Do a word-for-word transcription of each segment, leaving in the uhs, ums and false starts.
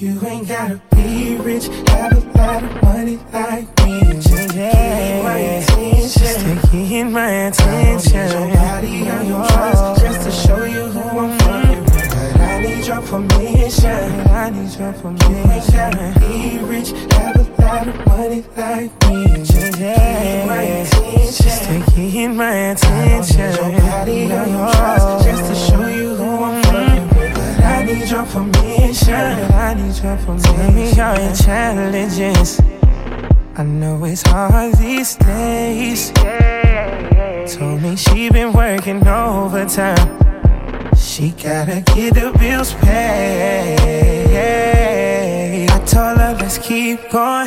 You ain't gotta be rich, have a lot of money like me. Just to get my attention. Just to get my attention. I don't need your body or your trust, just to show you who I'm fucking with. But I need your permission. I need your permission. You ain't gotta be rich, have a lot of money like me. Just to get my attention. Just to get my attention. I don't need your body or your trust, just to show you who I'm fucking with. But I need your permission. I need your permission. Tell me all your challenges. I know it's hard these days. Told me she been working overtime. She gotta get the bills paid. I told her let's keep going.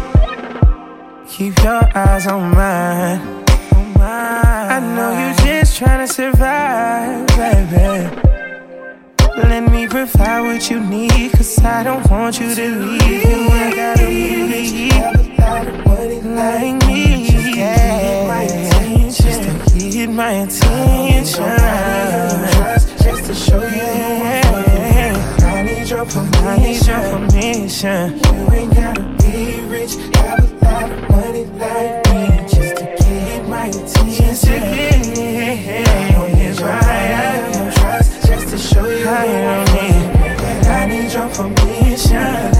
Keep your eyes on mine. I know you just tryna survive, baby. Let me provide what you need, cause I don't want you to leave. You ain't gotta leave. Have a lot of money like me. Just to get my attention. Just to show you I need your permission. I need your permission. You ain't gotta be rich, have a lot of money like me. Just to get my attention. Just to get I don't need your right. Trust, just to show you I don't need. I need your permission.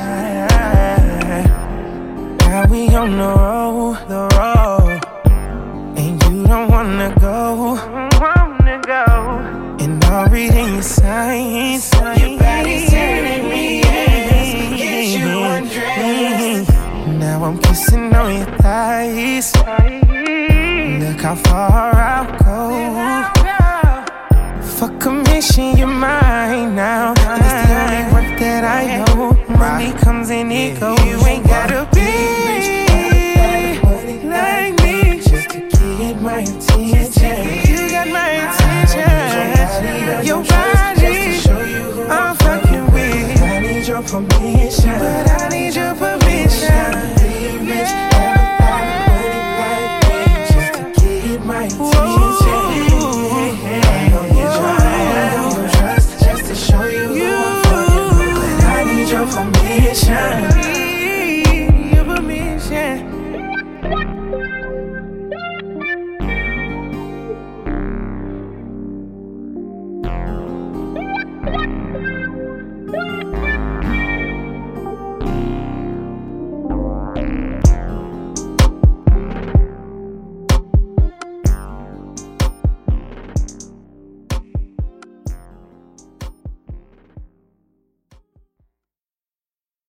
Now we on the road, the road, and you don't wanna go. Wanna go. And I'll read in your signs. Your body's telling me yes. Get you undressed. Now I'm kissing on your thighs. Look how far I'll go. For commission, you're mine now. It's the only work that I know. Money comes and it goes. You ain't gotta be like me. Just to get my attention. You got my attention. Your body, I'm fucking with. I need your permission, but I need your permission. Be rich, have a lot of money like me. Just to get my attention. I don't get your I don't trust, just to show you who I'm fucking with. But I need your permission.